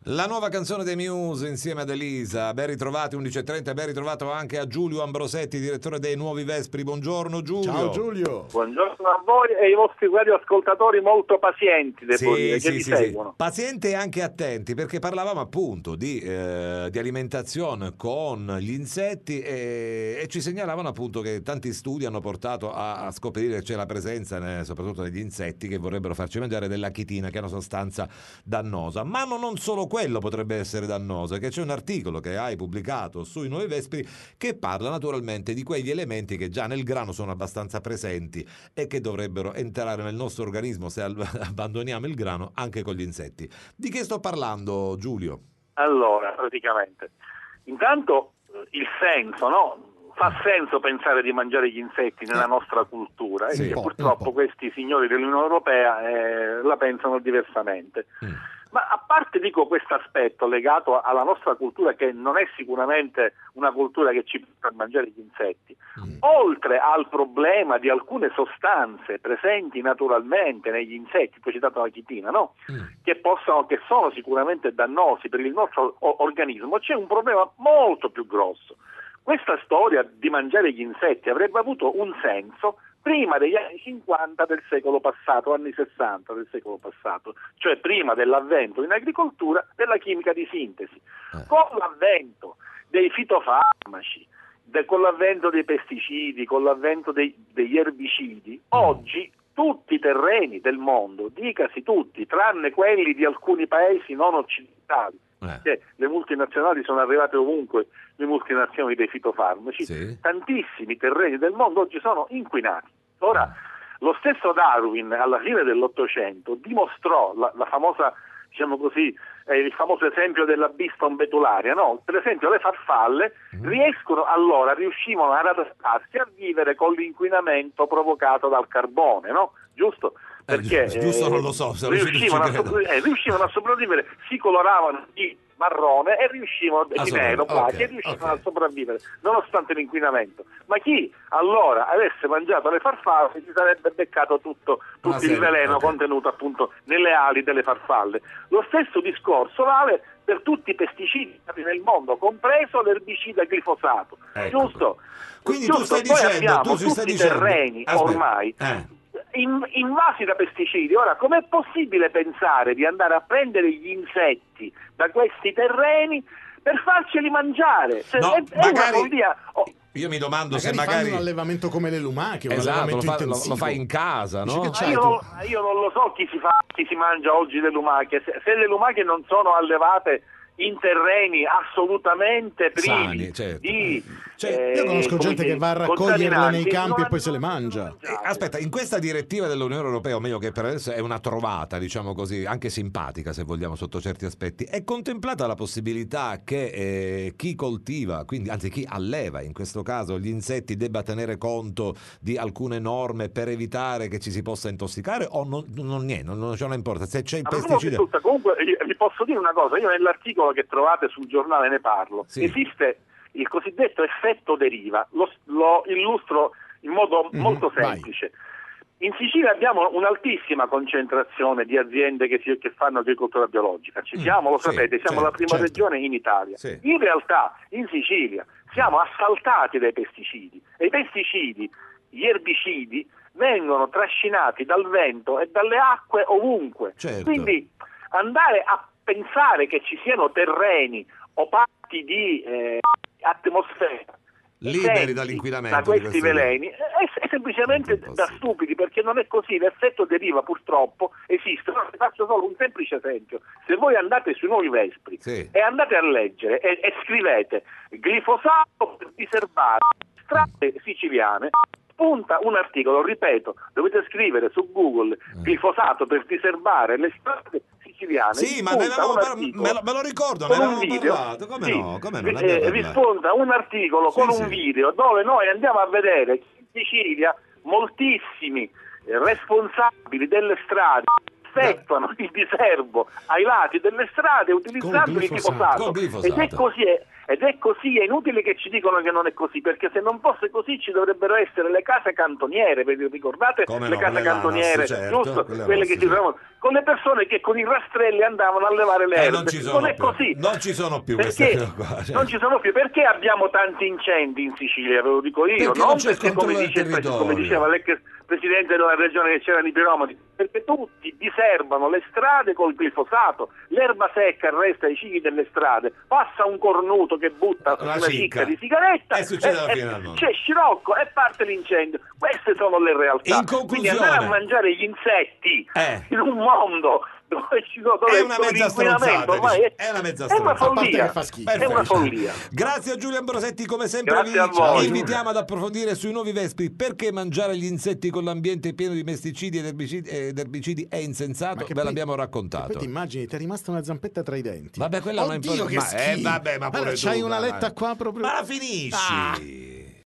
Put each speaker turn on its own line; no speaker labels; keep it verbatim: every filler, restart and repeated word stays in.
La nuova canzone dei Muse insieme ad Elisa. Ben ritrovati, undici e trenta, ben ritrovato anche a Giulio Ambrosetti, direttore dei Nuovi Vespri. Buongiorno Giulio.
Ciao Giulio.
Buongiorno a voi e ai vostri radioascoltatori molto pazienti, devo
sì,
dire, che
sì,
vi
sì,
seguono.
Sì. Pazienti e anche attenti, perché parlavamo appunto di, eh, di alimentazione con gli insetti e, e ci segnalavano appunto che tanti studi hanno portato a, a scoprire che c'è la presenza, né, soprattutto degli insetti, che vorrebbero farci mangiare della chitina, che è una sostanza dannosa. Ma non, non solo quello potrebbe essere dannoso, che c'è un articolo che hai pubblicato sui Nuovi Vespri che parla naturalmente di quegli elementi che già nel grano sono abbastanza presenti e che dovrebbero entrare nel nostro organismo se abbandoniamo il grano anche con gli insetti. Di che sto parlando, Giulio?
Allora, praticamente, intanto il senso, no? Fa senso pensare di mangiare gli insetti nella nostra cultura, e
Sì,
che purtroppo questi signori dell'Unione Europea eh, la pensano diversamente. Mm. Ma a parte, dico, questo aspetto legato alla nostra cultura, che non è sicuramente una cultura che ci porta a mangiare gli insetti, mm. oltre al problema di alcune sostanze presenti naturalmente negli insetti, tu hai citato la chitina, no? Mm. Che possono, che sono sicuramente dannosi per il nostro organismo, c'è un problema molto più grosso. Questa storia di mangiare gli insetti avrebbe avuto un senso prima degli anni cinquanta del secolo passato, anni sessanta del secolo passato, cioè prima dell'avvento in agricoltura della chimica di sintesi. Eh. Con l'avvento dei fitofarmaci, de, con l'avvento dei pesticidi, con l'avvento dei, degli erbicidi, mm. oggi tutti i terreni del mondo, dicasi tutti, tranne quelli di alcuni paesi non occidentali, eh. Cioè, le multinazionali sono arrivate ovunque, le multinazionali dei fitofarmaci, sì. Tantissimi terreni del mondo oggi sono inquinati. Ora, eh. lo stesso Darwin alla fine dell'Ottocento dimostrò la, la famosa, diciamo così, eh, il famoso esempio della Biston betularia, no? Per esempio le farfalle mm. riescono allora, riuscivano ad adattarsi a vivere con l'inquinamento provocato dal carbone, no? Giusto? Perché
eh, giusto eh, non lo so, se
riuscivano, a sopra- eh, riuscivano a sopravvivere, si coloravano di marrone e riuscivano di nero, okay, e riuscivano okay. a sopravvivere nonostante l'inquinamento. Ma chi allora avesse mangiato le farfalle si sarebbe beccato tutto, tutto il veleno okay. contenuto appunto nelle ali delle farfalle. Lo stesso discorso vale per tutti i pesticidi nel mondo, compreso l'erbicida glifosato,
ecco.
giusto?
Quindi
giusto?
tu stai
Poi
dicendo,
abbiamo
tu
tutti
stai
i
dicendo,
terreni
aspetta.
ormai
Eh.
In, invasi da pesticidi. Ora, com'è possibile pensare di andare a prendere gli insetti da questi terreni per farceli mangiare? Cioè,
no,
è,
magari...
è una follia. Oh.
Io mi domando
magari
se magari
un allevamento come le lumache, un
esatto,
allevamento
lo, fa, lo,
intensivo.
lo fai in casa, no?
Ma io, non, io non lo so chi si fa, chi si mangia oggi le lumache. Se, se le lumache non sono allevate in terreni assolutamente privi
sani, certo.
di
cioè, io conosco
eh,
gente che va a raccoglierle nei campi e poi se le mangia.
Eh, aspetta, in questa direttiva dell'Unione Europea, o meglio che per adesso è una trovata, diciamo così, anche simpatica se vogliamo sotto certi aspetti, è contemplata la possibilità che eh, chi coltiva, quindi anzi chi alleva in questo caso gli insetti, debba tenere conto di alcune norme per evitare che ci si possa intossicare, o non, non, niente, non, non, non importa se c'è il
ma
pesticida.
Comunque vi posso dire una cosa, io nell'articolo che trovate sul giornale ne parlo. Sì. Esiste il cosiddetto effetto deriva, lo, lo illustro in modo mm-hmm, molto semplice. Vai. In Sicilia abbiamo un'altissima concentrazione di aziende che, si, che fanno agricoltura biologica, ci siamo, mm, lo sì, sapete, siamo certo, la prima certo. regione in Italia. Sì. In realtà in Sicilia siamo assaltati dai pesticidi e i pesticidi, gli erbicidi vengono trascinati dal vento e dalle acque ovunque. Certo. Quindi andare a pensare che ci siano terreni o parti di eh, atmosfera
liberi dall'inquinamento
da questi veleni è, è semplicemente da stupidi, perché non è così. L'effetto deriva purtroppo esiste. No, faccio solo un semplice esempio: se voi andate sui Nuovi Vespri sì. e andate a leggere e, e scrivete glifosato per diserbare strade siciliane, spunta un articolo, ripeto, dovete scrivere su Google glifosato per diserbare le strade siciliane.
Sì, ma ne avevamo par- me, lo, me lo ricordo, ne avevamo video, parlato, come sì, no? Come no?
Eh, vi spunta un articolo sì, con sì. un video dove noi andiamo a vedere che in Sicilia moltissimi eh, responsabili delle strade effettuano il diserbo ai lati delle strade utilizzando il glifosato, glifosato. Ed è così, Ed è così, è inutile che ci dicono che non è così, perché se non fosse così ci dovrebbero essere le case cantoniere, ricordate
Come
le
no,
case
quelle
cantoniere,
Lanas, certo,
giusto?
quelle
Quelle
rosse,
che si
certo.
trovavano con le persone che con i rastrelli andavano a levare le
Eh,
erbe.
non ci sono
è
più.
così.
Non ci sono più
Perché
queste cose qua, certo.
non ci sono più, perché abbiamo tanti incendi in Sicilia, ve lo dico io,
Perché
non,
non c'è il
perché come,
controllo
dice,
del
il pres- come
territorio.
diceva l'ex presidente della regione che c'erano i piromani, perché tutti diserbano le strade col glifosato, l'erba secca resta ai cigli delle strade, passa un cornuto che butta
La
una
cicca.
cicca di sigaretta
E succede alla
e-
fine
e
del mondo.
c'è scirocco e parte l'incendio. Queste sono le realtà.
In conclusione-
Quindi andare a mangiare gli insetti
Eh.
in un mondo dove ci sono dove,
È una
dove
mezza
l'inquinamento
stronzata,
ormai
dici.
è,
È una mezza
è una
stronzata.
A parte
follia.
che fa schifo.
È una follia.
Grazie a Giulio Ambrosetti, come sempre vi
Grazie a voi.
invitiamo ad approfondire sui nuovi Vespi perché mangiare gli insetti con l'ambiente pieno di pesticidi ed erbicidi, ed erbicidi è insensato, ve
poi-
l'abbiamo
Poi
raccontato.
ti immagini, ti è rimasta una zampetta tra i denti.
Vabbè, quella non è
Oddio,
importante.
che
Ma, eh,
schifo.
vabbè, ma
Guarda,
pure
c'hai
tu,
una
dai.
letta qua proprio.
Ma la finisci.
Ah.